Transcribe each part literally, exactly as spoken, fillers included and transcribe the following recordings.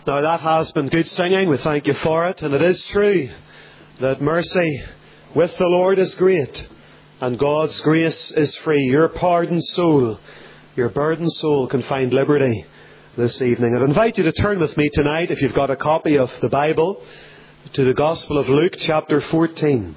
Now that has been good singing. We thank you for it. And it is true that mercy with the Lord is great and God's grace is free. Your pardoned soul, your burdened soul can find liberty this evening. I'd invite you to turn with me tonight, if you've got a copy of the Bible, to the Gospel of Luke chapter fourteen.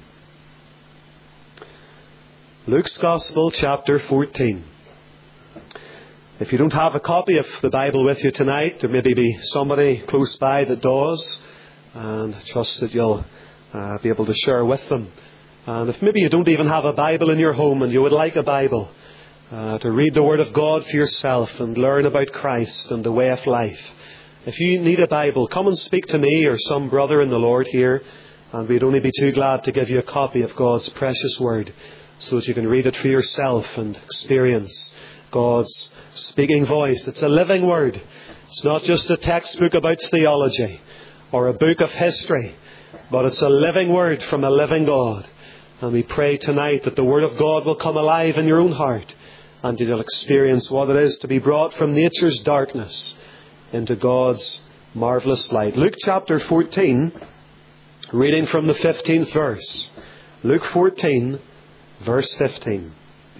Luke's Gospel chapter fourteen. If you don't have a copy of the Bible with you tonight, there may be somebody close by that does, and I trust that you'll uh, be able to share with them. And if maybe you don't even have a Bible in your home and you would like a Bible uh, to read the Word of God for yourself and learn about Christ and the way of life, if you need a Bible, come and speak to me or some brother in the Lord here, and we'd only be too glad to give you a copy of God's precious Word so that you can read it for yourself and experience God's speaking voice. It's a living word. It's not just a textbook about theology or a book of history, but it's a living word from a living God. And we pray tonight that the Word of God will come alive in your own heart and you'll experience what it is to be brought from nature's darkness into God's marvellous light. Luke chapter fourteen, reading from the fifteenth verse. Luke fourteen, verse fifteen.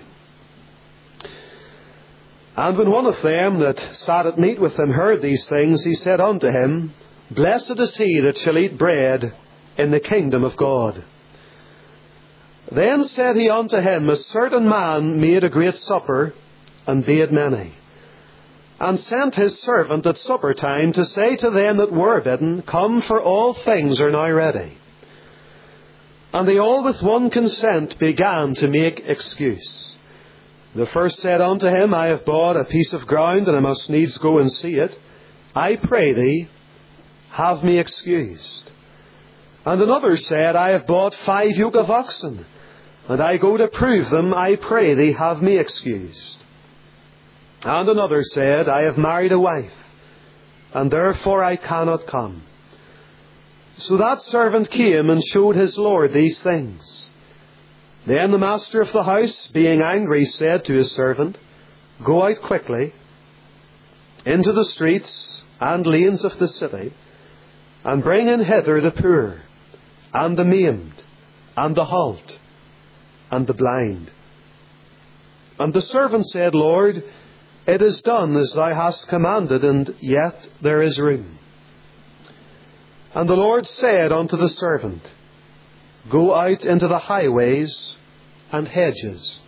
And when one of them that sat at meat with him heard these things, he said unto him, Blessed is he that shall eat bread in the kingdom of God. Then said he unto him, A certain man made a great supper, and bade many, and sent his servant at supper time to say to them that were bidden, Come, for all things are now ready. And they all with one consent began to make excuse. The first said unto him, I have bought a piece of ground, and I must needs go and see it. I pray thee, have me excused. And another said, I have bought five yoke of oxen, and I go to prove them. I pray thee, have me excused. And another said, I have married a wife, and therefore I cannot come. So that servant came and showed his lord these things. Then the master of the house, being angry, said to his servant, Go out quickly into the streets and lanes of the city, and bring in hither the poor, and the maimed, and the halt, and the blind. And the servant said, Lord, it is done as thou hast commanded, and yet there is room. And the Lord said unto the servant, Go out into the highways and hedges,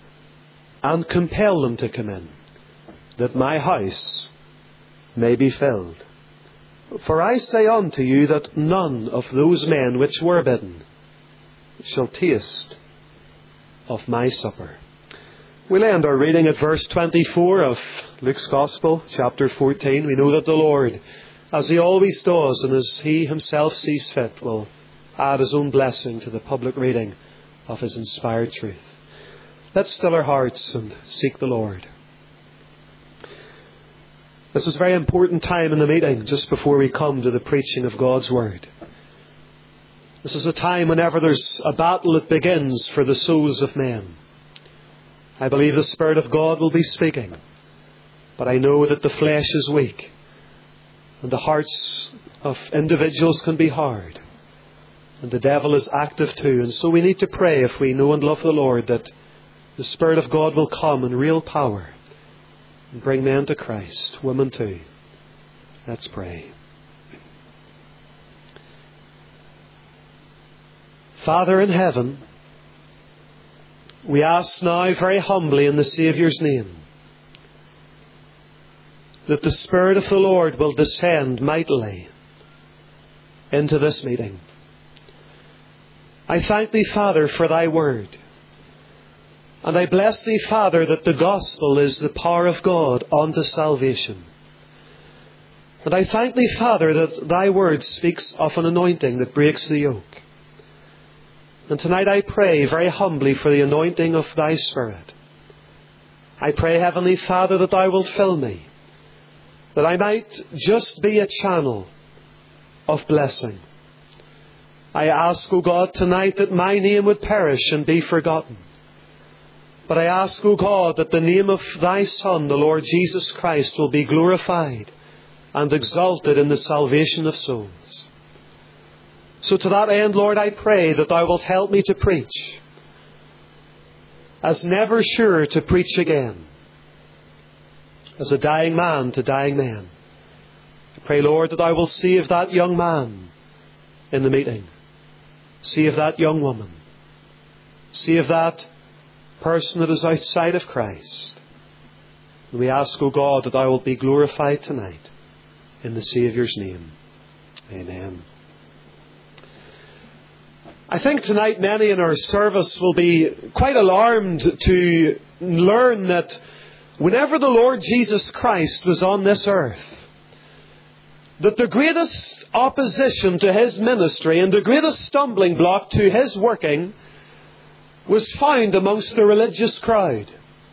and compel them to come in, that my house may be filled. For I say unto you that none of those men which were bidden shall taste of my supper. We'll end our reading at verse twenty-four of Luke's Gospel, chapter fourteen. We know that the Lord, as He always does, and as He Himself sees fit, will add His own blessing to the public reading of His inspired truth. Let's still our hearts and seek the Lord. This is a very important time in the meeting, just before we come to the preaching of God's Word. This is a time whenever there's a battle that begins for the souls of men. I believe the Spirit of God will be speaking, but I know that the flesh is weak, and the hearts of individuals can be hard. And the devil is active too. And so we need to pray, if we know and love the Lord, that the Spirit of God will come in real power and bring men to Christ, women too. Let's pray. Father in heaven, we ask now very humbly in the Saviour's name that the Spirit of the Lord will descend mightily into this meeting. I thank Thee, Father, for Thy Word. And I bless Thee, Father, that the Gospel is the power of God unto salvation. And I thank Thee, Father, that Thy Word speaks of an anointing that breaks the yoke. And tonight I pray very humbly for the anointing of Thy Spirit. I pray, Heavenly Father, that Thou wilt fill me, that I might just be a channel of blessing. I ask, O God, tonight that my name would perish and be forgotten. But I ask, O God, that the name of Thy Son, the Lord Jesus Christ, will be glorified and exalted in the salvation of souls. So to that end, Lord, I pray that Thou wilt help me to preach as never sure to preach again, as a dying man to dying men. I pray, Lord, that Thou wilt save that young man in the meeting. Save that young woman. Save that person that is outside of Christ. And we ask, O God, that Thou wilt be glorified tonight in the Saviour's name. Amen. I think tonight many in our service will be quite alarmed to learn that whenever the Lord Jesus Christ was on this earth, that the greatest opposition to His ministry and the greatest stumbling block to His working was found amongst the religious crowd.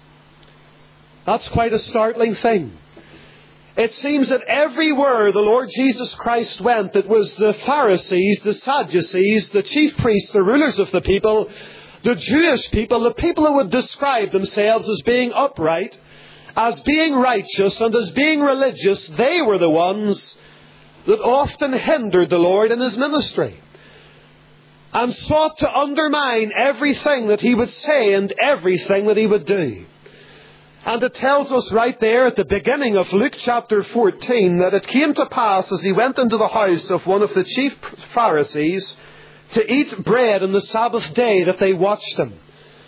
That's quite a startling thing. It seems that everywhere the Lord Jesus Christ went, it was the Pharisees, the Sadducees, the chief priests, the rulers of the people, the Jewish people, the people who would describe themselves as being upright, as being righteous, and as being religious. They were the ones that often hindered the Lord in His ministry and sought to undermine everything that He would say and everything that He would do. And it tells us right there at the beginning of Luke chapter fourteen that it came to pass as He went into the house of one of the chief Pharisees to eat bread on the Sabbath day that they watched Him.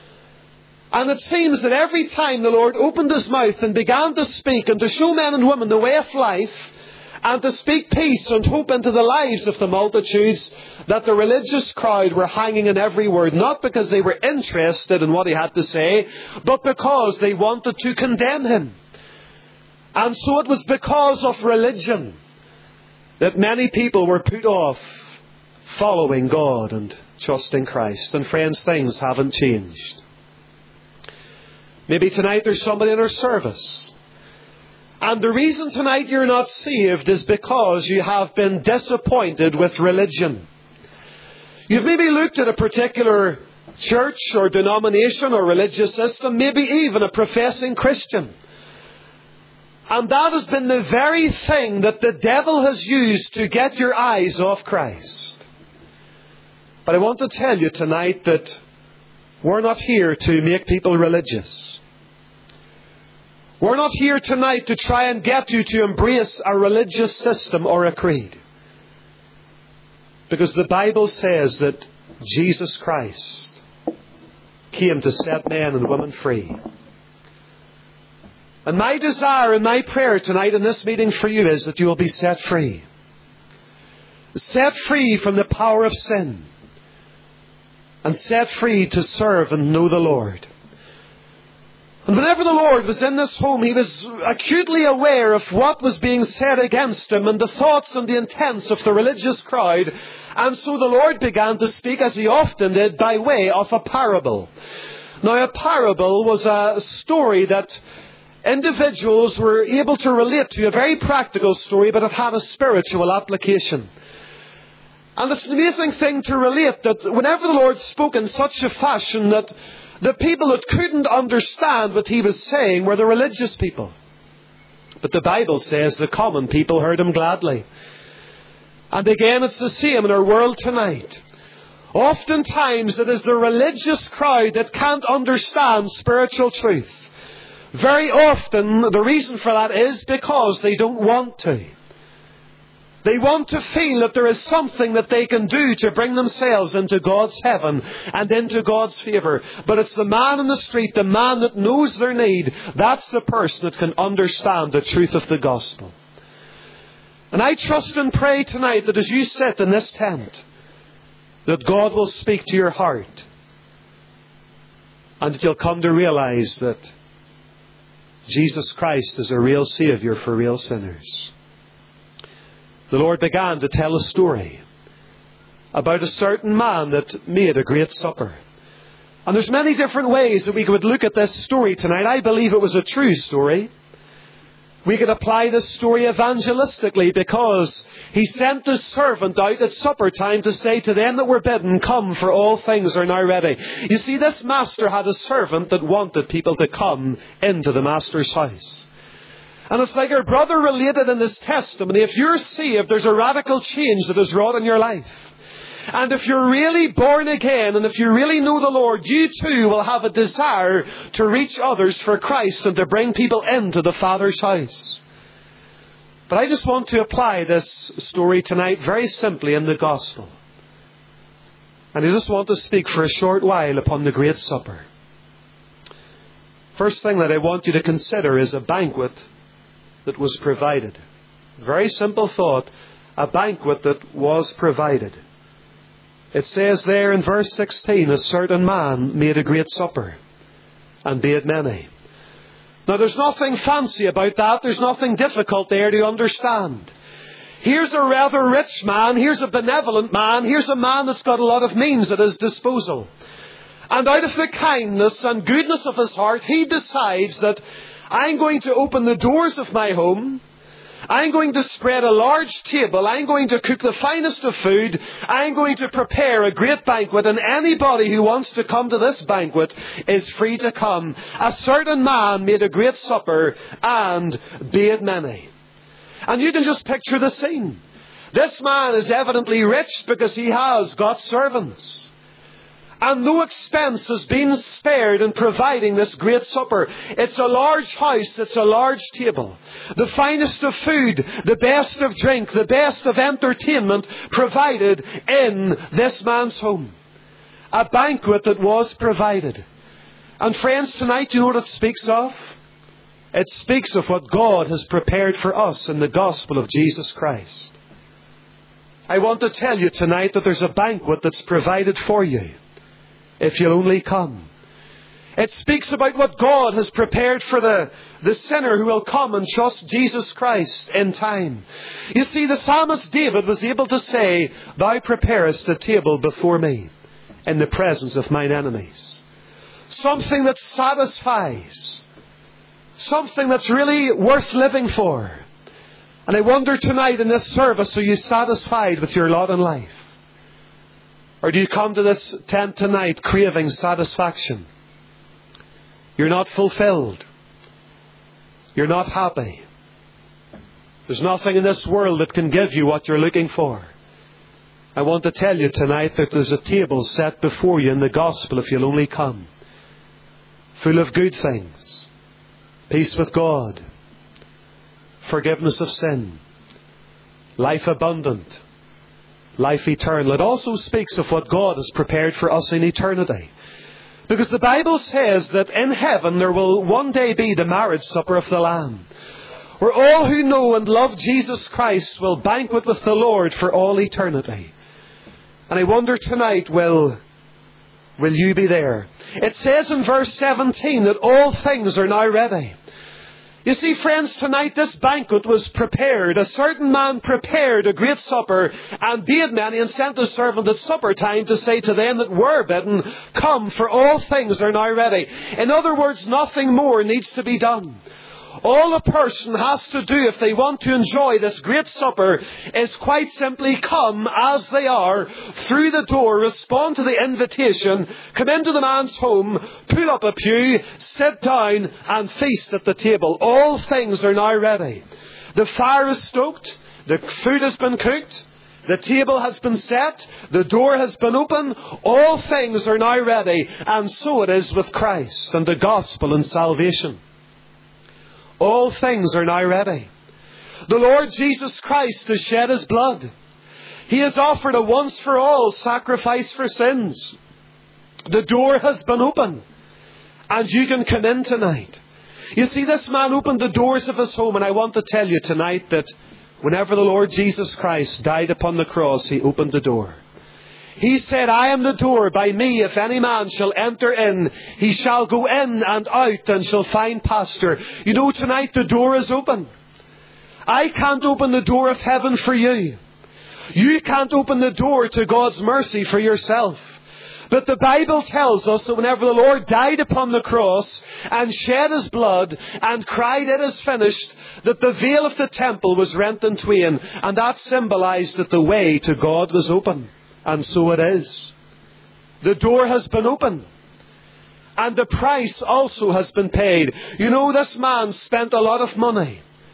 And it seems that every time the Lord opened His mouth and began to speak and to show men and women the way of life and to speak peace and hope into the lives of the multitudes, that the religious crowd were hanging in every word, not because they were interested in what He had to say, but because they wanted to condemn Him. And so it was because of religion that many people were put off following God and trusting Christ. And friends, things haven't changed. Maybe tonight there's somebody in our service, and the reason tonight you're not saved is because you have been disappointed with religion. You've maybe looked at a particular church or denomination or religious system, maybe even a professing Christian. And that has been the very thing that the devil has used to get your eyes off Christ. But I want to tell you tonight that we're not here to make people religious. We're not here tonight to try and get you to embrace a religious system or a creed. Because the Bible says that Jesus Christ came to set men and women free. And my desire and my prayer tonight in this meeting for you is that you will be set free. Set free from the power of sin. And set free to serve and know the Lord. And whenever the Lord was in this home, He was acutely aware of what was being said against Him and the thoughts and the intents of the religious crowd. And so the Lord began to speak, as He often did, by way of a parable. Now, a parable was a story that individuals were able to relate to, a very practical story, but it had a spiritual application. And it's an amazing thing to relate that whenever the Lord spoke in such a fashion that the people that couldn't understand what He was saying were the religious people. But the Bible says the common people heard Him gladly. And again, it's the same in our world tonight. Oftentimes it is the religious crowd that can't understand spiritual truth. Very often the reason for that is because they don't want to. They want to feel that there is something that they can do to bring themselves into God's heaven and into God's favour. But it's the man in the street, the man that knows their need, that's the person that can understand the truth of the gospel. And I trust and pray tonight that as you sit in this tent, that God will speak to your heart. And that you'll come to realise that Jesus Christ is a real Saviour for real sinners. The Lord began to tell a story about a certain man that made a great supper. And there's many different ways that we could look at this story tonight. I believe it was a true story. We could apply this story evangelistically because He sent His servant out at supper time to say to them that were bidden, "Come, for all things are now ready." You see, this master had a servant that wanted people to come into the master's house. And it's like our brother related in his testimony. If you're saved, there's a radical change that is wrought in your life. And if you're really born again, and if you really know the Lord, you too will have a desire to reach others for Christ and to bring people into the Father's house. But I just want to apply this story tonight very simply in the gospel. And I just want to speak for a short while upon the Great Supper. First thing that I want you to consider is a banquet that was provided. Very simple thought, a banquet that was provided. It says there in verse sixteen, a certain man made a great supper and bade many. Now there's nothing fancy about that. There's nothing difficult there to understand. Here's a rather rich man. Here's a benevolent man. Here's a man that's got a lot of means at his disposal. And out of the kindness and goodness of his heart, he decides that I'm going to open the doors of my home. I'm going to spread a large table. I'm going to cook the finest of food. I'm going to prepare a great banquet. And anybody who wants to come to this banquet is free to come. A certain man made a great supper and bade many. And you can just picture the scene. This man is evidently rich because he has got servants. And no expense has been spared in providing this great supper. It's a large house. It's a large table. The finest of food, the best of drink, the best of entertainment provided in this man's home. A banquet that was provided. And friends, tonight, you know what it speaks of? It speaks of what God has prepared for us in the gospel of Jesus Christ. I want to tell you tonight that there's a banquet that's provided for you, if you'll only come. It speaks about what God has prepared for the, the sinner who will come and trust Jesus Christ in time. You see, the psalmist David was able to say, Thou preparest a table before me in the presence of mine enemies. Something that satisfies. Something that's really worth living for. And I wonder tonight in this service, are you satisfied with your lot in life? Or do you come to this tent tonight craving satisfaction? You're not fulfilled. You're not happy. There's nothing in this world that can give you what you're looking for. I want to tell you tonight that there's a table set before you in the gospel if you'll only come. Full of good things. Peace with God. Forgiveness of sin. Life abundant. Life eternal. It also speaks of what God has prepared for us in eternity. Because the Bible says that in heaven there will one day be the marriage supper of the Lamb, where all who know and love Jesus Christ will banquet with the Lord for all eternity. And I wonder tonight, will, will you be there? It says in verse seventeen that all things are now ready. You see, friends, tonight this banquet was prepared. A certain man prepared a great supper and bade many, and sent a servant at supper time to say to them that were bidden, Come, for all things are now ready. In other words, nothing more needs to be done. All a person has to do if they want to enjoy this great supper is quite simply come as they are through the door, respond to the invitation, come into the man's home, pull up a pew, sit down and feast at the table. All things are now ready. The fire is stoked, the food has been cooked, the table has been set, the door has been opened, all things are now ready. And so it is with Christ and the gospel and salvation. All things are now ready. The Lord Jesus Christ has shed His blood. He has offered a once-for-all sacrifice for sins. The door has been opened. And you can come in tonight. You see, this man opened the doors of his home, and I want to tell you tonight that whenever the Lord Jesus Christ died upon the cross, He opened the door. He said, I am the door. By me, if any man shall enter in, he shall go in and out and shall find pasture. You know, tonight the door is open. I can't open the door of heaven for you. You can't open the door to God's mercy for yourself. But the Bible tells us that whenever the Lord died upon the cross and shed His blood and cried, It is finished, that the veil of the temple was rent in twain. And that symbolized that the way to God was open. And so it is. The door has been opened. And the price also has been paid. You know, this man spent a lot of money.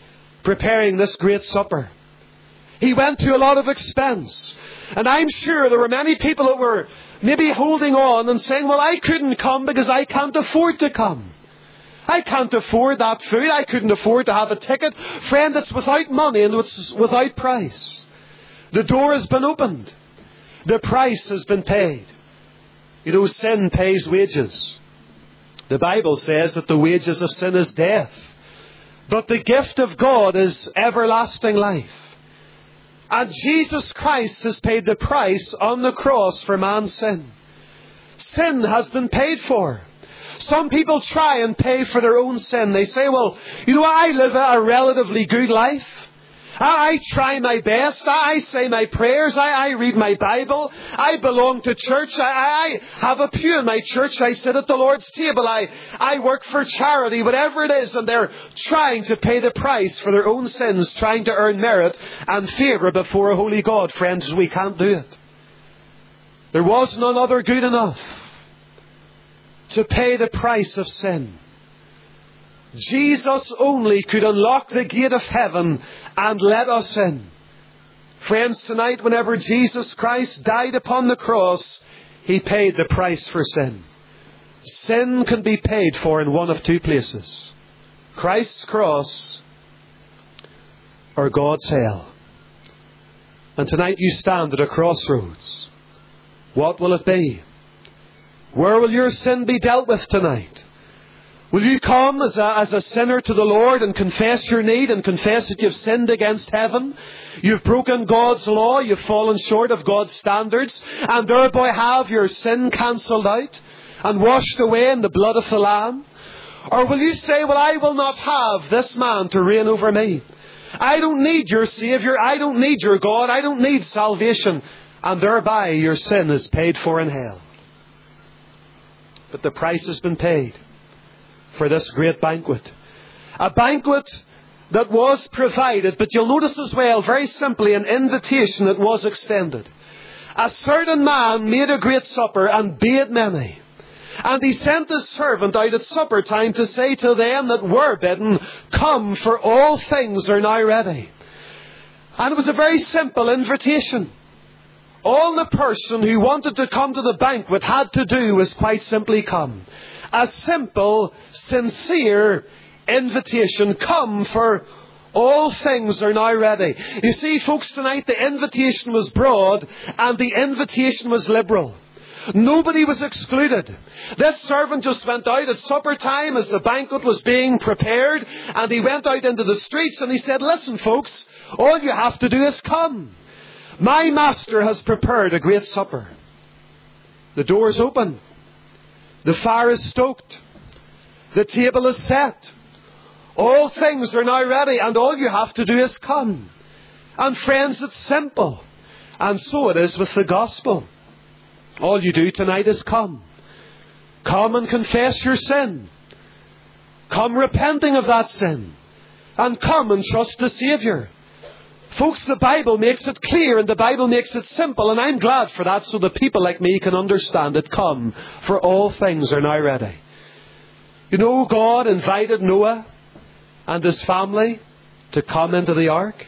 preparing this great supper. He went to a lot of expense. And I'm sure there were many people that were maybe holding on and saying, well, I couldn't come because I can't afford to come. I can't afford that food. I couldn't afford to have a ticket. Friend, it's without money and it's without price. The door has been opened. The price has been paid. You know, sin pays wages. The Bible says that the wages of sin is death. But the gift of God is everlasting life. And Jesus Christ has paid the price on the cross for man's sin. Sin has been paid for. Some people try and pay for their own sin. They say, well, you know, I live a relatively good life. I try my best. I say my prayers. I, I read my Bible. I belong to church. I, I have a pew in my church. I sit at the Lord's table. I, I work for charity, whatever it is. And they're trying to pay the price for their own sins, trying to earn merit and favour before a holy God. Friends, we can't do it. There was none other good enough to pay the price of sin. Jesus only could unlock the gate of heaven and let us in. Friends, tonight, whenever Jesus Christ died upon the cross, He paid the price for sin. Sin can be paid for in one of two places: Christ's cross or God's hell. And tonight you stand at a crossroads. What will it be? Where will your sin be dealt with tonight? Will you come as a, as a sinner to the Lord and confess your need and confess that you've sinned against heaven? You've broken God's law. You've fallen short of God's standards. And thereby have your sin cancelled out and washed away in the blood of the Lamb? Or will you say, well, I will not have this man to reign over me. I don't need your Saviour. I don't need your God. I don't need salvation. And thereby your sin is paid for in hell. But the price has been paid for this great banquet. A banquet that was provided, but you'll notice as well, very simply, an invitation that was extended. A certain man made a great supper and bade many. And he sent his servant out at supper time to say to them that were bidden, come, for all things are now ready. And it was a very simple invitation. All the person who wanted to come to the banquet had to do was quite simply come. A simple, sincere invitation. Come, for all things are now ready. You see, folks, tonight the invitation was broad and the invitation was liberal. Nobody was excluded. This servant just went out at supper time as the banquet was being prepared, and he went out into the streets and he said, listen, folks, all you have to do is come. My master has prepared a great supper. The door is open. The fire is stoked. The table is set. All things are now ready, and all you have to do is come. And friends, it's simple. And so it is with the gospel. All you do tonight is come. Come and confess your sin. Come repenting of that sin. And come and trust the Saviour. Folks, the Bible makes it clear and the Bible makes it simple, and I'm glad for that, so that people like me can understand it. Come, for all things are now ready. You know, God invited Noah and his family to come into the ark.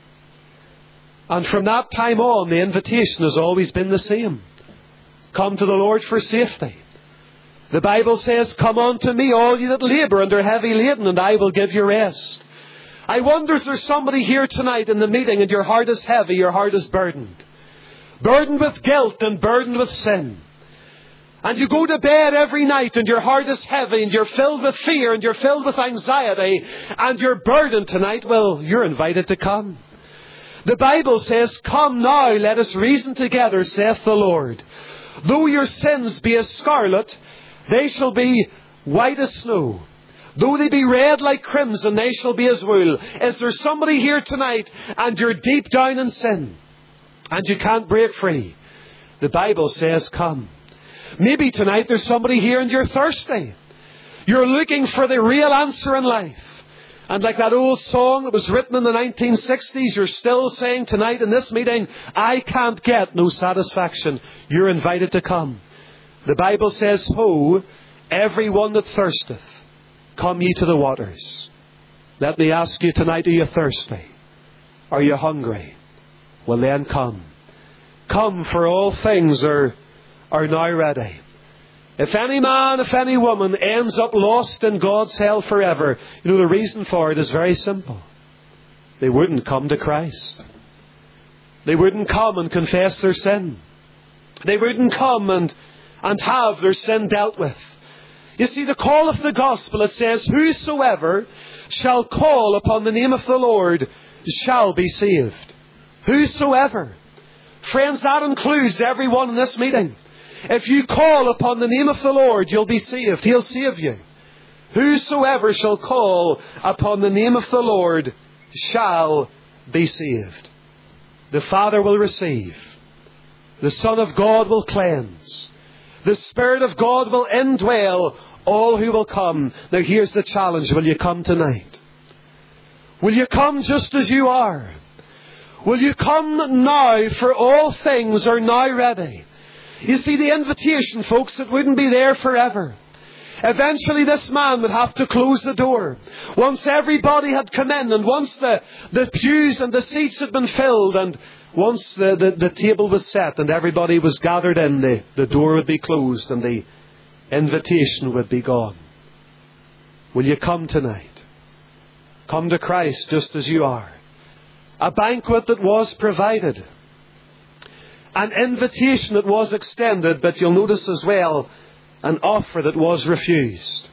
And from that time on, the invitation has always been the same. Come to the Lord for safety. The Bible says, come unto me, all you that labour and are heavy laden, and I will give you rest. I wonder if there's somebody here tonight in the meeting and your heart is heavy, your heart is burdened. Burdened with guilt and burdened with sin. And you go to bed every night and your heart is heavy and you're filled with fear and you're filled with anxiety and you're burdened tonight. Well, you're invited to come. The Bible says, come now, let us reason together, saith the Lord. Though your sins be as scarlet, they shall be white as snow. Though they be red like crimson, they shall be as wool. Is there somebody here tonight and you're deep down in sin and you can't break free? The Bible says, come. Maybe tonight there's somebody here and you're thirsty. You're looking for the real answer in life. And like that old song that was written in the nineteen sixties, you're still saying tonight in this meeting, I can't get no satisfaction. You're invited to come. The Bible says, ho, every one that thirsteth, come ye to the waters. Let me ask you tonight, are you thirsty? Are you hungry? Well then come. Come, for all things are, are now ready. If any man, if any woman ends up lost in God's hell forever, you know the reason for it is very simple. They wouldn't come to Christ. They wouldn't come and confess their sin. They wouldn't come and, and have their sin dealt with. You see, the call of the gospel, it says, whosoever shall call upon the name of the Lord shall be saved. Whosoever. Friends, that includes everyone in this meeting. If you call upon the name of the Lord, you'll be saved. He'll save you. Whosoever shall call upon the name of the Lord shall be saved. The Father will receive. The Son of God will cleanse. The Spirit of God will indwell all who will come. Now here's the challenge. Will you come tonight? Will you come just as you are? Will you come now, for all things are now ready? You see, the invitation, folks, it wouldn't be there forever. Eventually this man would have to close the door. Once everybody had come in, and once the, the pews and the seats had been filled, and once the, the, the table was set and everybody was gathered in, the, the door would be closed and the invitation would be gone. Will you come tonight? Come to Christ just as you are. A banquet that was provided. An invitation that was extended, but you'll notice as well, an offer that was refused.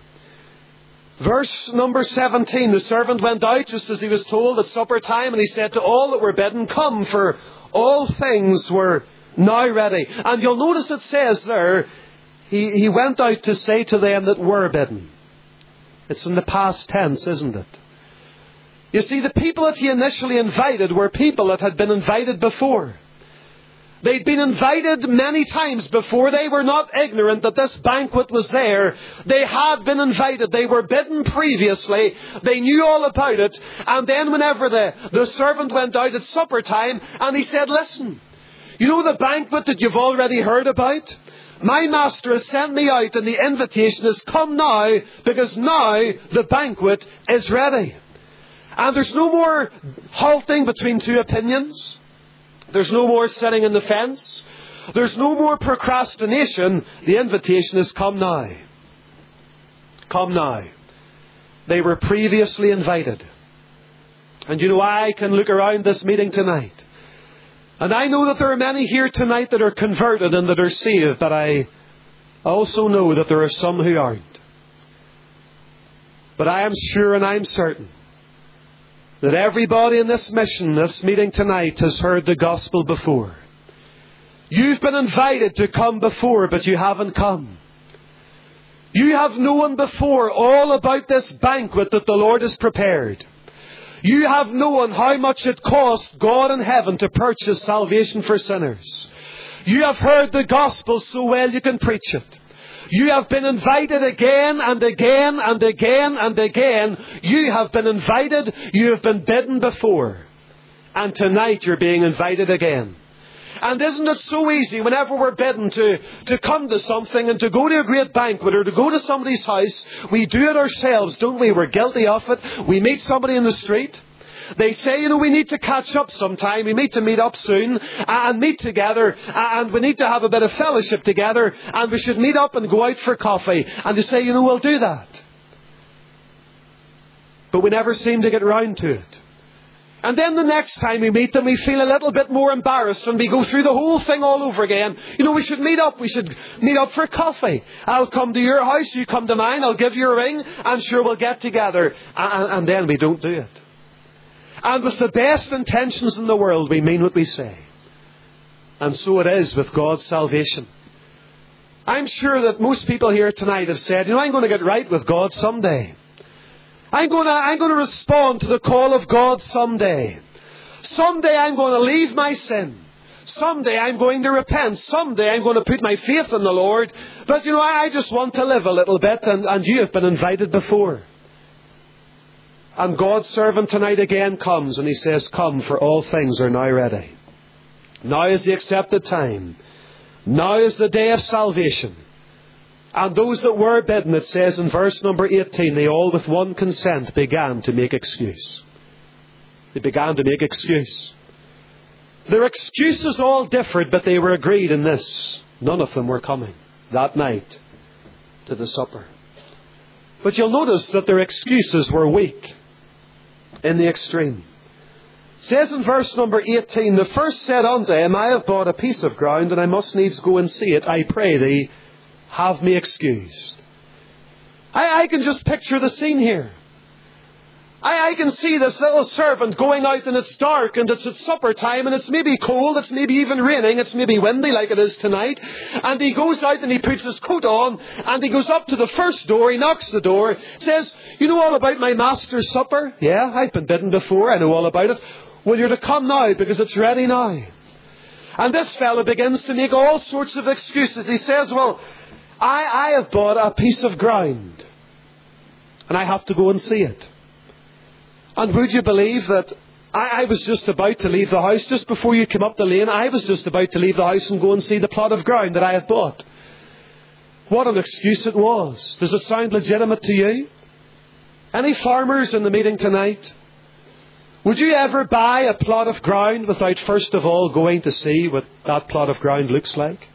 Verse number seventeen, the servant went out just as he was told at supper time, and he said to all that were bidden, come, for all things were now ready. And you'll notice it says there, he, he went out to say to them that were bidden. It's in the past tense, isn't it? You see, the people that he initially invited were people that had been invited before. They'd been invited many times before. They were not ignorant that this banquet was there. They had been invited. They were bidden previously. They knew all about it. And then whenever the, the servant went out at supper time, and he said, listen, you know the banquet that you've already heard about? My master has sent me out, and the invitation is come now, because now the banquet is ready. And there's no more halting between two opinions. There's no more sitting in the fence. There's no more procrastination. The invitation is come now. Come now. They were previously invited. And you know, I can look around this meeting tonight, and I know that there are many here tonight that are converted and that are saved, but I also know that there are some who aren't. But I am sure and I'm certain that everybody in this mission, this meeting tonight, has heard the gospel before. You've been invited to come before, but you haven't come. You have known before all about this banquet that the Lord has prepared. You have known how much it cost God in heaven to purchase salvation for sinners. You have heard the gospel so well you can preach it. You have been invited again and again and again and again. You have been invited. You have been bidden before. And tonight you're being invited again. And isn't it so easy whenever we're bidden to, to come to something and to go to a great banquet or to go to somebody's house? We do it ourselves, don't we? We're guilty of it. We meet somebody in the street. They say, you know, we need to catch up sometime. We need to meet up soon and meet together, and we need to have a bit of fellowship together, and we should meet up and go out for coffee. And they say, you know, we'll do that. But we never seem to get round to it. And then the next time we meet them, we feel a little bit more embarrassed, and we go through the whole thing all over again. You know, we should meet up. We should meet up for coffee. I'll come to your house, you come to mine, I'll give you a ring, I'm sure we'll get together. And, and then we don't do it. And with the best intentions in the world, we mean what we say. And so it is with God's salvation. I'm sure that most people here tonight have said, you know, I'm going to get right with God someday. I'm going to, I'm going to respond to the call of God someday. Someday I'm going to leave my sin. Someday I'm going to repent. Someday I'm going to put my faith in the Lord. But you know, I just want to live a little bit, and, and you have been invited before. And God's servant tonight again comes and he says, come, for all things are now ready. Now is the accepted time. Now is the day of salvation. And those that were bidden, it says in verse number eighteen, they all with one consent began to make excuse. They began to make excuse. Their excuses all differed, but they were agreed in this. None of them were coming that night to the supper. But you'll notice that their excuses were weak in the extreme. It says in verse number eighteen, the first said unto him, I have bought a piece of ground, and I must needs go and see it. I pray thee, have me excused. I, I can just picture the scene here. I, I can see this little servant going out, and it's dark, and it's at supper time, and it's maybe cold, it's maybe even raining, it's maybe windy like it is tonight. And he goes out and he puts his coat on, and he goes up to the first door, he knocks the door, says, you know all about my master's supper? Yeah, I've been bidden before, I know all about it. Well, you're to come now, because it's ready now. And this fellow begins to make all sorts of excuses. He says, well, I, I have bought a piece of ground, and I have to go and see it. And would you believe that I, I was just about to leave the house, just before you came up the lane, I was just about to leave the house and go and see the plot of ground that I have bought. What an excuse it was. Does it sound legitimate to you? Any farmers in the meeting tonight? Would you ever buy a plot of ground without first of all going to see what that plot of ground looks like?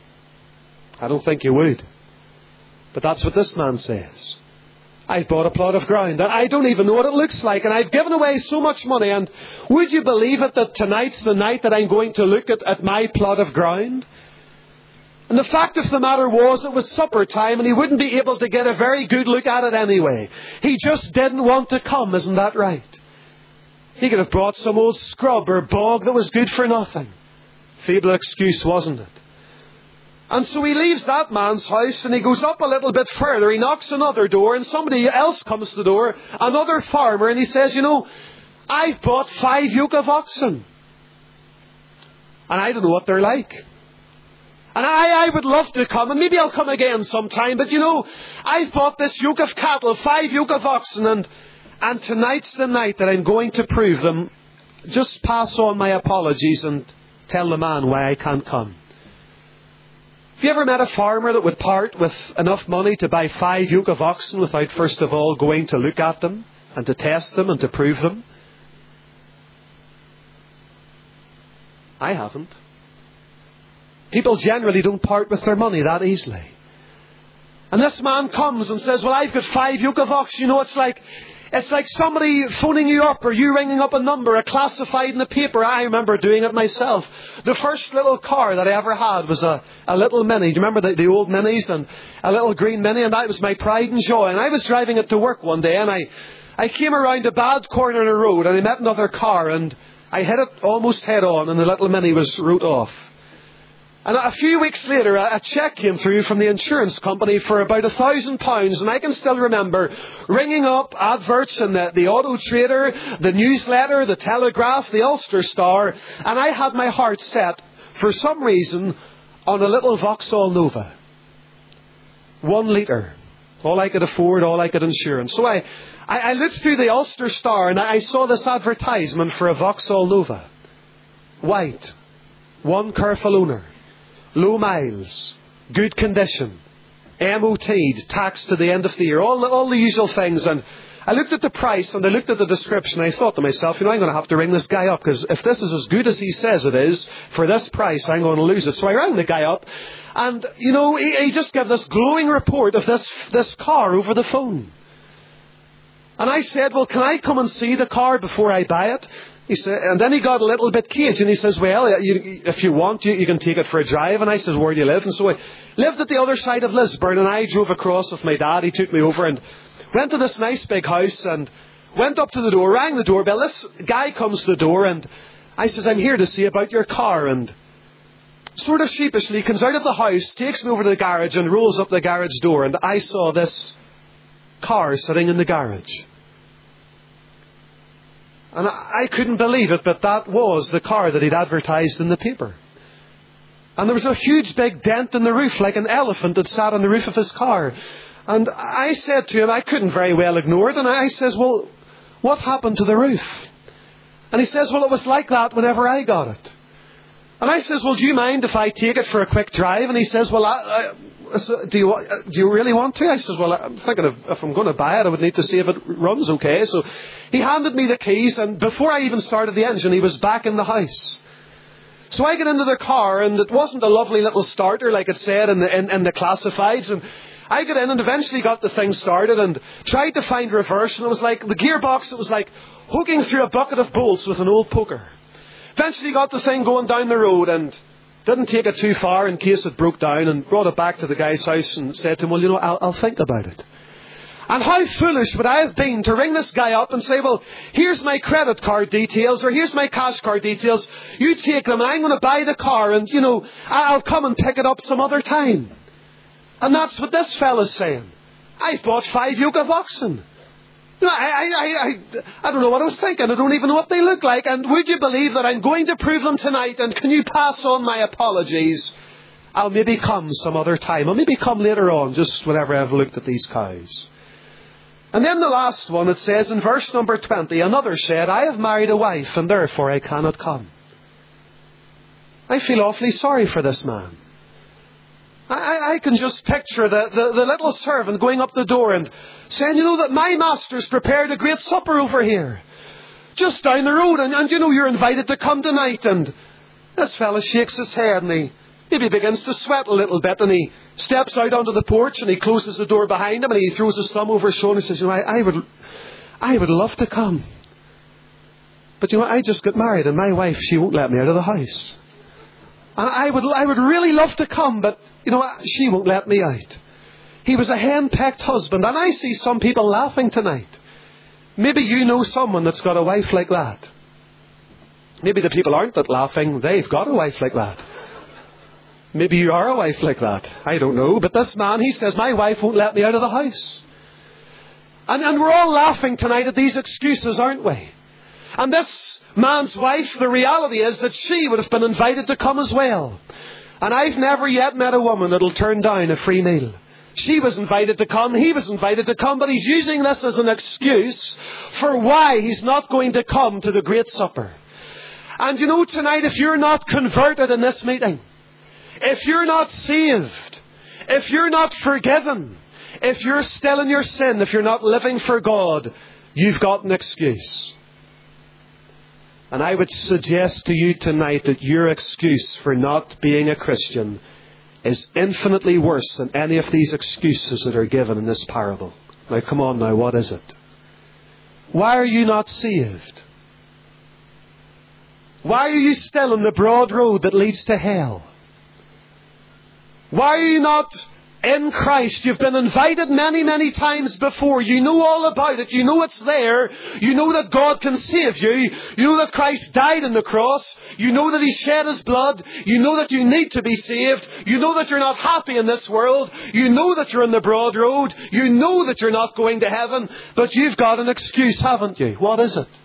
I don't think you would. But that's what this man says. I've bought a plot of ground, and I don't even know what it looks like, and I've given away so much money, and would you believe it that tonight's the night that I'm going to look at, at my plot of ground? And the fact of the matter was, it was supper time, and he wouldn't be able to get a very good look at it anyway. He just didn't want to come, isn't that right? He could have brought some old scrub or bog that was good for nothing. Feeble excuse, wasn't it? And so he leaves that man's house and he goes up a little bit further. He knocks another door and somebody else comes to the door, another farmer, and he says, you know, I've bought five yoke of oxen. And I don't know what they're like. And I, I would love to come, and maybe I'll come again sometime, but you know, I've bought this yoke of cattle, five yoke of oxen, and, and tonight's the night that I'm going to prove them. Just pass on my apologies and tell the man why I can't come. Have you ever met a farmer that would part with enough money to buy five yoke of oxen without first of all going to look at them and to test them and to prove them? I haven't. People generally don't part with their money that easily. And this man comes and says, well, I've got five yoke of oxen. You know, it's like It's like somebody phoning you up or you ringing up a number, a classified in the paper. I remember doing it myself. The first little car that I ever had was a, a little Mini. Do you remember the, the old Minis? And a little green Mini, and that was my pride and joy. And I was driving it to work one day, and I, I came around a bad corner in a road, and I met another car, and I hit it almost head on, and the little Mini was wrote off. And a few weeks later, a cheque came through from the insurance company for about a thousand pounds. And I can still remember ringing up adverts in the, the Auto Trader, the newsletter, the Telegraph, the Ulster Star. And I had my heart set, for some reason, on a little Vauxhall Nova. One litre. All I could afford, all I could insure. And so I, I, I looked through the Ulster Star and I saw this advertisement for a Vauxhall Nova. White. One careful owner. Low miles, good condition, M O T'd, taxed to the end of the year, all the, all the usual things. And I looked at the price and I looked at the description. I thought to myself, you know, I'm going to have to ring this guy up, because if this is as good as he says it is, for this price, I'm going to lose it. So I rang the guy up, and, you know, he, he just gave this glowing report of this, this car over the phone. And I said, well, can I come and see the car before I buy it? He said, and then he got a little bit caged, and he says, well, you, if you want, you, you can take it for a drive. And I said, where do you live? And so I lived at the other side of Lisburn, and I drove across with my dad. He took me over and went to this nice big house and went up to the door, rang the doorbell. This guy comes to the door, and I says, I'm here to see about your car. And sort of sheepishly comes out of the house, takes me over to the garage and rolls up the garage door. And I saw this car sitting in the garage. And I couldn't believe it, but that was the car that he'd advertised in the paper. And there was a huge big dent in the roof, like an elephant had sat on the roof of his car. And I said to him, I couldn't very well ignore it, and I says, well, what happened to the roof? And he says, well, it was like that whenever I got it. And I says, well, do you mind if I take it for a quick drive? And he says, well, I, I, So, do you wa- do you really want to? I said, well, I'm thinking of, if I'm going to buy it, I would need to see if it runs okay. So he handed me the keys, and before I even started the engine, he was back in the house. So I get into the car, and it wasn't a lovely little starter like it said in the in, in the classifieds. And I got in and eventually got the thing started and tried to find reverse, and it was like the gearbox. It was like hooking through a bucket of bolts with an old poker. Eventually got the thing going down the road and didn't take it too far in case it broke down, and brought it back to the guy's house and said to him, well, you know, I'll, I'll think about it. And how foolish would I have been to ring this guy up and say, well, here's my credit card details, or here's my cash card details. You take them and I'm going to buy the car, and, you know, I'll come and pick it up some other time. And that's what this fella's saying. I've bought five yoke of oxen. You know, I, I, I, I, I don't know what I was thinking. I don't even know what they look like. And would you believe that I'm going to prove them tonight? And can you pass on my apologies? I'll maybe come some other time. I'll maybe come later on, just whenever I've looked at these cows. And then the last one, it says in verse number twenty, another said, I have married a wife, and therefore I cannot come. I feel awfully sorry for this man. I, I can just picture the, the, the little servant going up the door and saying, you know, that my master's prepared a great supper over here, just down the road, and, and you know, you're invited to come tonight. And this fella shakes his head, and he maybe begins to sweat a little bit, and he steps out onto the porch, and he closes the door behind him, and he throws his thumb over his shoulder and says, you know, I, I would I would love to come. But you know, I just got married, and my wife, she won't let me out of the house. And I would I would really love to come, but, you know, she won't let me out. He was a hen-pecked husband, and I see some people laughing tonight. Maybe you know someone that's got a wife like that. Maybe the people aren't that laughing, they've got a wife like that. Maybe you are a wife like that. I don't know. But this man, he says, my wife won't let me out of the house. And, and we're all laughing tonight at these excuses, aren't we? And this man's wife, the reality is that she would have been invited to come as well. And I've never yet met a woman that'll turn down a free meal. She was invited to come, he was invited to come, but he's using this as an excuse for why he's not going to come to the great supper. And you know, tonight, if you're not converted in this meeting, if you're not saved, if you're not forgiven, if you're still in your sin, if you're not living for God, you've got an excuse. And I would suggest to you tonight that your excuse for not being a Christian is infinitely worse than any of these excuses that are given in this parable. Now come on now, what is it? Why are you not saved? Why are you still on the broad road that leads to hell? Why are you not in Christ? You've been invited many, many times before. You know all about it. You know it's there. You know that God can save you. You know that Christ died on the cross. You know that He shed His blood. You know that you need to be saved. You know that you're not happy in this world. You know that you're in the broad road. You know that you're not going to heaven. But you've got an excuse, haven't you? What is it?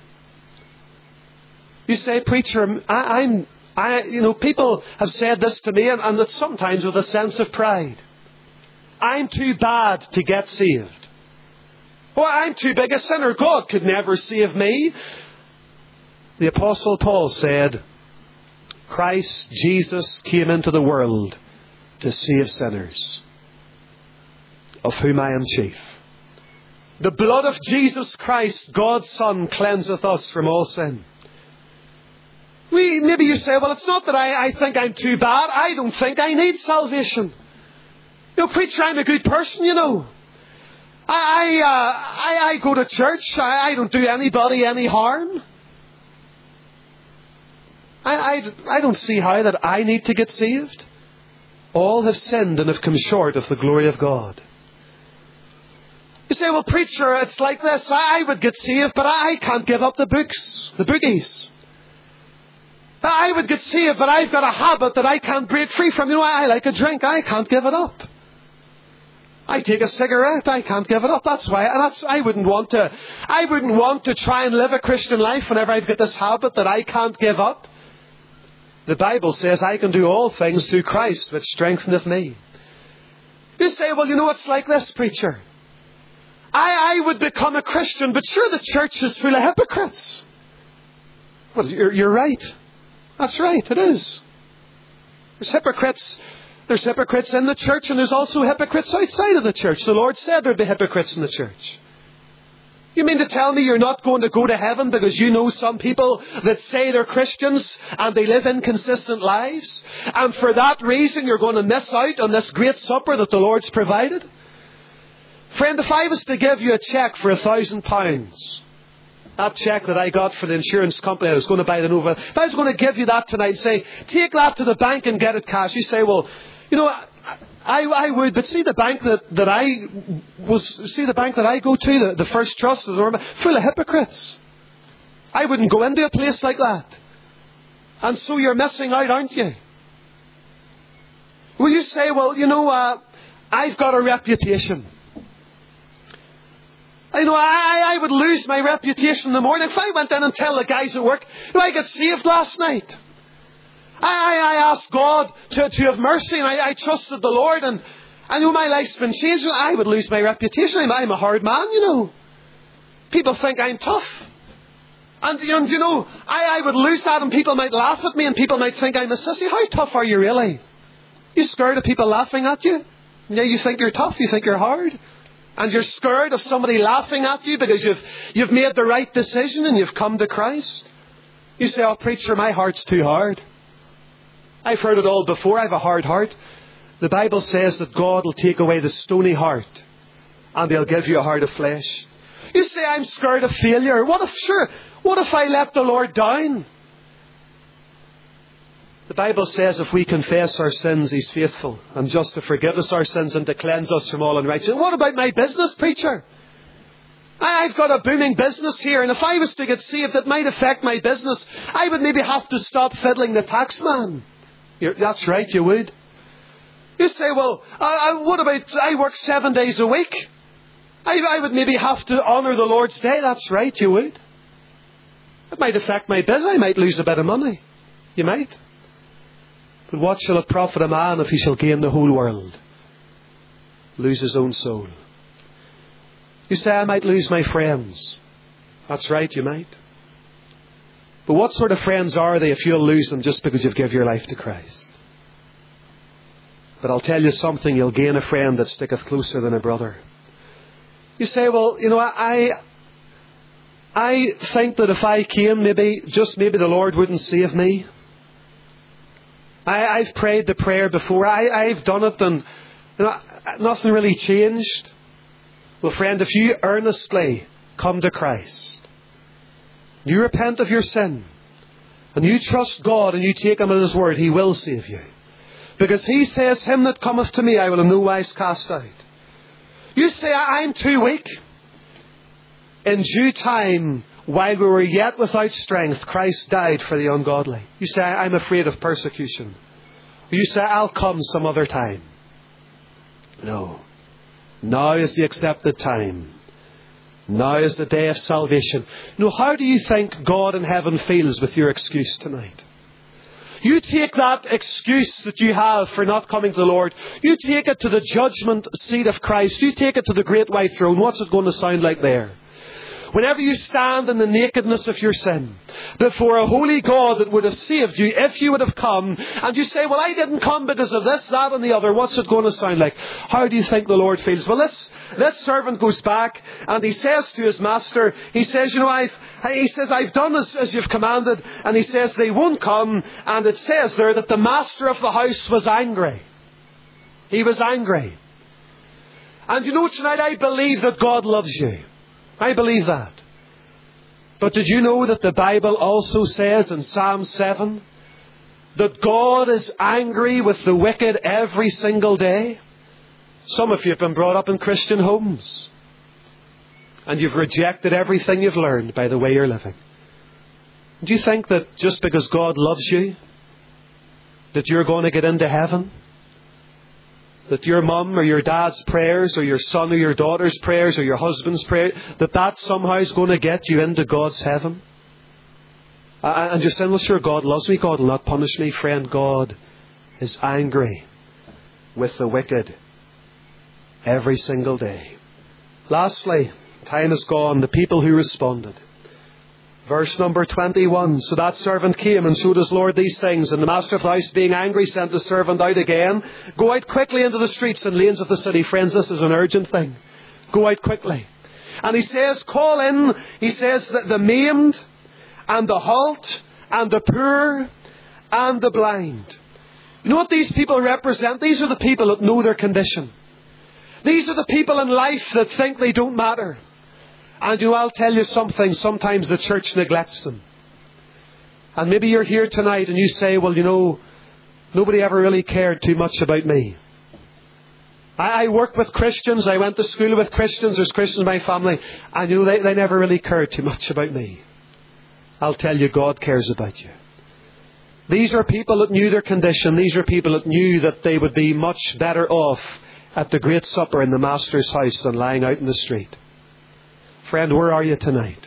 You say, preacher, I, I'm, I, you know, people have said this to me, and, and it's sometimes with a sense of pride. I'm too bad to get saved. Well, I'm too big a sinner. God could never save me. The Apostle Paul said, Christ Jesus came into the world to save sinners, of whom I am chief. The blood of Jesus Christ, God's Son, cleanseth us from all sin. We, maybe you say, well, it's not that I, I think I'm too bad. I don't think I need salvation. You know, preacher, I'm a good person, you know. I, I, uh, I, I go to church. I, I don't do anybody any harm. I, I, I don't see how that I need to get saved. All have sinned and have come short of the glory of God. You say, well, preacher, it's like this. I, I would get saved, but I, I can't give up the books, the boogies. I would get saved, but I've got a habit that I can't break free from. You know, I like a drink. I can't give it up. I take a cigarette. I can't give it up. That's why. And that's, I wouldn't want to, I wouldn't want to try and live a Christian life whenever I've got this habit that I can't give up. The Bible says I can do all things through Christ which strengtheneth me. You say, well, you know, it's like this, preacher. I, I would become a Christian, but sure, the church is full of hypocrites. Well, you're, you're right. That's right, it is. There's hypocrites There's hypocrites in the church and there's also hypocrites outside of the church. The Lord said there'd be hypocrites in the church. You mean to tell me you're not going to go to heaven because you know some people that say they're Christians and they live inconsistent lives? And for that reason you're going to miss out on this great supper that the Lord's provided? Friend, if I was to give you a cheque for a thousand pounds, that cheque that I got for the insurance company I was going to buy the Nova, if I was going to give you that tonight and say, take that to the bank and get it cash, you say, well, you know, I, I would, but see the bank that, that I was, see the bank that I go to, the, the First Trust, the Norma, full of hypocrites. I wouldn't go into a place like that. And so you're missing out, aren't you? Will you say, well, you know, uh, I've got a reputation. I know I, I would lose my reputation in the morning if I went in and tell the guys at work, you know, I got saved last night. I, I asked God to, to have mercy and I, I trusted the Lord and I know my life's been changed. I would lose my reputation. I'm, I'm a hard man, you know. People think I'm tough. And, and you know, I, I would lose that and people might laugh at me and people might think I'm a sissy. How tough are you really? You scared of people laughing at you? Yeah, you think you're tough, you think you're hard. And you're scared of somebody laughing at you because you've, you've made the right decision and you've come to Christ. You say, oh, preacher, my heart's too hard. I've heard it all before. I have a hard heart. The Bible says that God will take away the stony heart and He'll give you a heart of flesh. You say, I'm scared of failure. What if, sure, what if I let the Lord down? The Bible says if we confess our sins, He's faithful and just to forgive us our sins and to cleanse us from all unrighteousness. What about my business, preacher? I've got a booming business here, and if I was to get saved, it might affect my business. I would maybe have to stop fiddling the tax man. You're, that's right, you would. You say, well, I, I, what about, I work seven days a week. I, I would maybe have to honour the Lord's day. That's right, you would. It might affect my business. I might lose a bit of money. You might. But what shall it profit a man if he shall gain the whole world, lose his own soul? You say, I might lose my friends. That's right, you might. But what sort of friends are they if you'll lose them just because you've given your life to Christ? But I'll tell you something, you'll gain a friend that sticketh closer than a brother. You say, well, you know, I I think that if I came, maybe, just maybe the Lord wouldn't save me. I, I've prayed the prayer before. I, I've done it and you know, nothing really changed. Well, friend, if you earnestly come to Christ, you repent of your sin, and you trust God and you take Him at His word, He will save you. Because He says, him that cometh to me I will in no wise cast out. You say, I'm too weak. In due time, while we were yet without strength, Christ died for the ungodly. You say, I'm afraid of persecution. You say, I'll come some other time. No. Now is the accepted time. Now is the day of salvation. Now, how do you think God in heaven feels with your excuse tonight? You take that excuse that you have for not coming to the Lord, you take it to the judgment seat of Christ. You take it to the great white throne. What's it going to sound like there? Whenever you stand in the nakedness of your sin before a holy God that would have saved you if you would have come, and you say, well, I didn't come because of this, that and the other, what's it going to sound like? How do you think the Lord feels? Well, this, this servant goes back and he says to his master, he says, you know, I've, he says, I've done as, as you've commanded, and he says they won't come, and it says there that the master of the house was angry. He was angry. And you know, tonight I believe that God loves you. I believe that. But did you know that the Bible also says in Psalm seven that God is angry with the wicked every single day? Some of you have been brought up in Christian homes and you've rejected everything you've learned by the way you're living. Do you think that just because God loves you, that you're going to get into heaven? That your mum or your dad's prayers or your son or your daughter's prayers or your husband's prayer, that that somehow is going to get you into God's heaven? And you're saying, well, sure, God loves me. God will not punish me. Friend, God is angry with the wicked every single day. Lastly, time is gone. The people who responded. Verse number twenty-one. So that servant came and showed his lord these things. And the master of the house, being angry, sent the servant out again. Go out quickly into the streets and lanes of the city. Friends, this is an urgent thing. Go out quickly. And he says, call in, he says, that the maimed and the halt and the poor and the blind. You know what these people represent? These are the people that know their condition. These are the people in life that think they don't matter. And you know, I'll tell you something, sometimes the church neglects them. And maybe you're here tonight and you say, well, you know, nobody ever really cared too much about me. I, I work with Christians, I went to school with Christians, there's Christians in my family, and you know, they, they never really cared too much about me. I'll tell you, God cares about you. These are people that knew their condition. These are people that knew that they would be much better off at the great supper in the Master's house than lying out in the street. Friend, where are you tonight?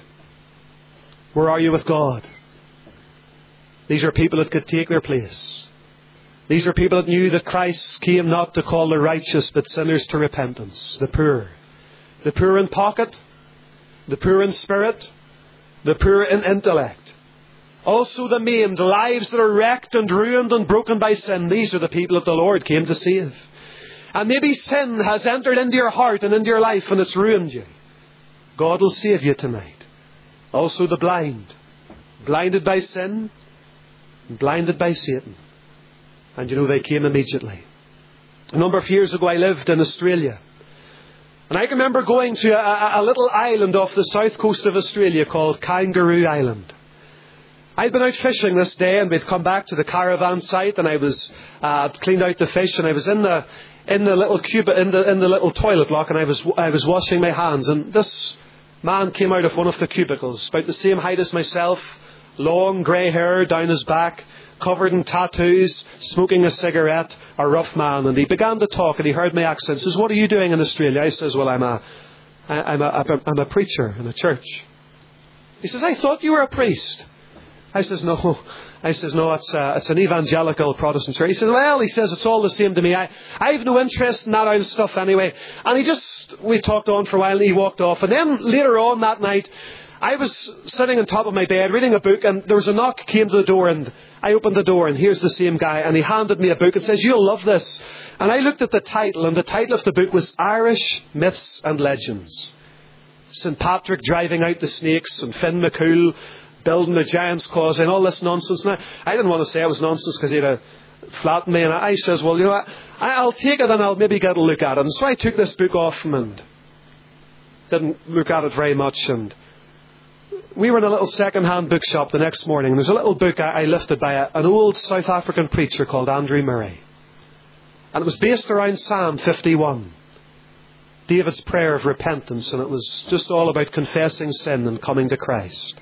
Where are you with God? These are people that could take their place. These are people that knew that Christ came not to call the righteous, but sinners to repentance. The poor. The poor in pocket. The poor in spirit. The poor in intellect. Also the maimed, lives that are wrecked and ruined and broken by sin. These are the people that the Lord came to save. And maybe sin has entered into your heart and into your life and it's ruined you. God will save you tonight. Also the blind. Blinded by sin. Blinded by Satan. And you know, they came immediately. A number of years ago I lived in Australia. And I can remember going to a, a little island off the south coast of Australia called Kangaroo Island. I'd been out fishing this day and we'd come back to the caravan site and I was uh, cleaned out the fish and I was in the in the little cube in the in the little toilet block and I was I was washing my hands and this man came out of one of the cubicles, about the same height as myself, long grey hair down his back, covered in tattoos, smoking a cigarette, a rough man, and he began to talk and he heard my accent. He says, "What are you doing in Australia?" I says, "Well, I'm a I'm a I'm a preacher in a church." He says, "I thought you were a priest." I says, no. I says, no, it's, uh, it's an evangelical Protestant church. He says, well, he says, it's all the same to me. I, I have no interest in that kind of stuff anyway. And he just, we talked on for a while and he walked off. And then later on that night, I was sitting on top of my bed reading a book and there was a knock, came to the door and I opened the door and here's the same guy and he handed me a book and says, "You'll love this." And I looked at the title and the title of the book was Irish Myths and Legends. Saint Patrick driving out the snakes and Finn McCool building the Giant's Causeway and all this nonsense. Now, I didn't want to say it was nonsense because he'd have flattened me. And I says, well, you know what, I'll take it and I'll maybe get a look at it. And so I took this book off him and didn't look at it very much. And we were in a little second-hand bookshop the next morning. And there's a little book I, I lifted by a, an old South African preacher called Andrew Murray. And it was based around Psalm fifty-one. David's prayer of repentance. And it was just all about confessing sin and coming to Christ.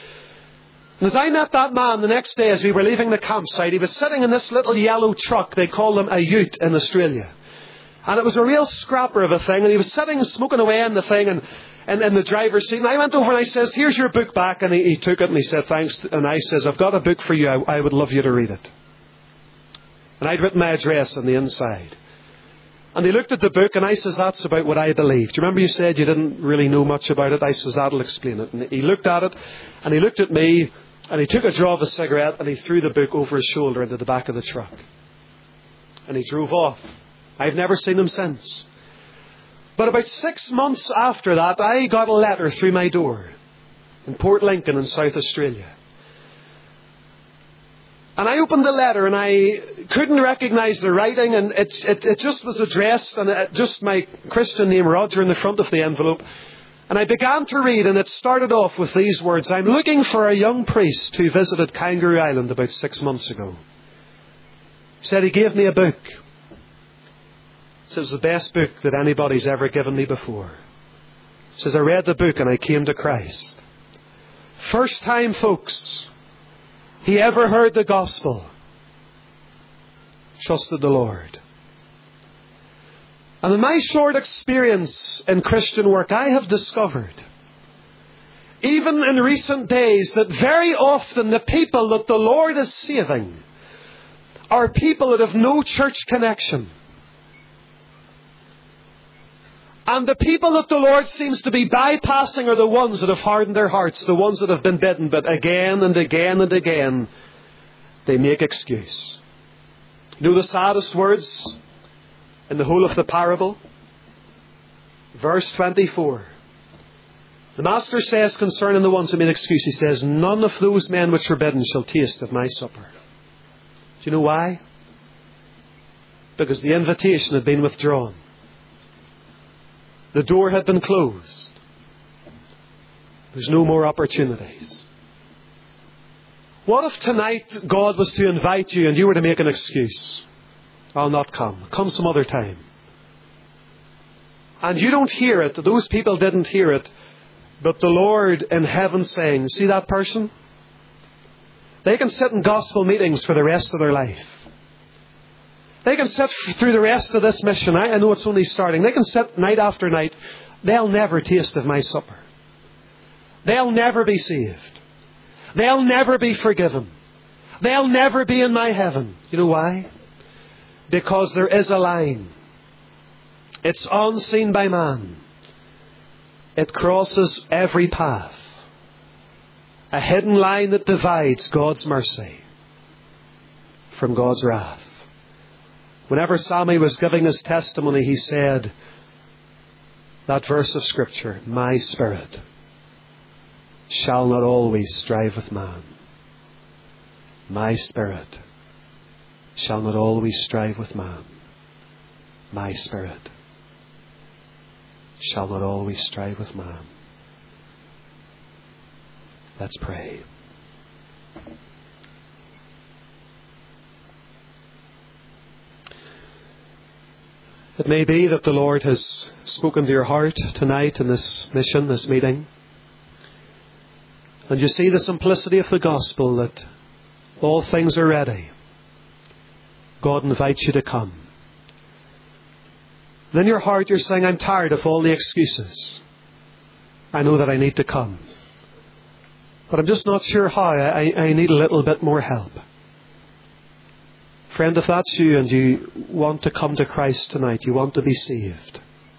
And as I met that man the next day as we were leaving the campsite, he was sitting in this little yellow truck. They call them a ute in Australia. And it was a real scrapper of a thing. And he was sitting and smoking away in the thing and, and in the driver's seat. And I went over and I says, "Here's your book back." And he, he took it and he said, "Thanks." And I says, "I've got a book for you. I, I would love you to read it." And I'd written my address on the inside. And he looked at the book and I says, "That's about what I believe. Do you remember you said you didn't really know much about it?" I says, "That'll explain it." And he looked at it and he looked at me. And he took a draw of a cigarette and he threw the book over his shoulder into the back of the truck. And he drove off. I've never seen him since. But about six months after that, I got a letter through my door in Port Lincoln in South Australia. And I opened the letter and I couldn't recognise the writing and it, it, it just was addressed and it, just my Christian name Roger in the front of the envelope. And I began to read and it started off with these words: "I'm looking for a young priest who visited Kangaroo Island about six months ago." He said he gave me a book. He said it was the best book that anybody's ever given me before. He says I read the book and I came to Christ. First time, folks, he ever heard the gospel. Trusted the Lord. And in my short experience in Christian work, I have discovered, even in recent days, that very often the people that the Lord is saving are people that have no church connection. And the people that the Lord seems to be bypassing are the ones that have hardened their hearts, the ones that have been bidden, but again and again and again, they make excuse. You know the saddest words in the whole of the parable? Verse twenty-four. The Master says concerning the ones who made excuse, He says, none of those men which are bidden shall taste of my supper. Do you know why? Because the invitation had been withdrawn. The door had been closed. There's no more opportunities. What if tonight God was to invite you and you were to make an excuse? I'll not come. Come some other time. And you don't hear it. Those people didn't hear it. But the Lord in heaven saying, see that person? They can sit in gospel meetings for the rest of their life. They can sit through the rest of this mission. I, I know it's only starting. They can sit night after night. They'll never taste of my supper. They'll never be saved. They'll never be forgiven. They'll never be in my heaven. You know why? Because there is a line. It's unseen by man. It crosses every path. A hidden line that divides God's mercy from God's wrath. Whenever Sammy was giving his testimony, he said that verse of Scripture, my spirit shall not always strive with man. My spirit shall not always strive with man. My spirit shall not always strive with man. Let's pray. It may be that the Lord has spoken to your heart tonight in this mission, this meeting. And you see the simplicity of the gospel, that all things are ready. God invites you to come. And in your heart you're saying, I'm tired of all the excuses. I know that I need to come. But I'm just not sure how. I, I need a little bit more help. Friend, if that's you and you want to come to Christ tonight, you want to be saved,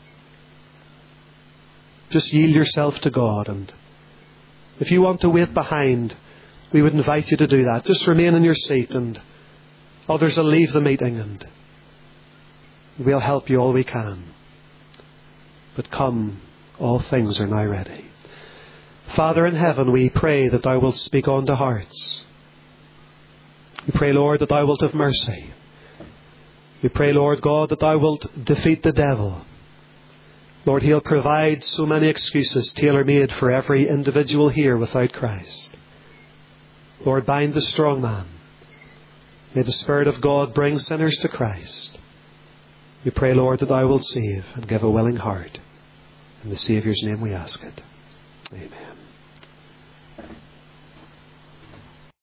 just yield yourself to God. And if you want to wait behind, we would invite you to do that. Just remain in your seat and others will leave the meeting and we'll help you all we can. But come, all things are now ready. Father in heaven, we pray that Thou wilt speak unto hearts. We pray, Lord, that Thou wilt have mercy. We pray, Lord God, that Thou wilt defeat the devil. Lord, he'll provide so many excuses tailor-made for every individual here without Christ. Lord, bind the strong man. May the Spirit of God bring sinners to Christ. We pray, Lord, that Thou wilt save and give a willing heart. In the Saviour's name we ask it. Amen.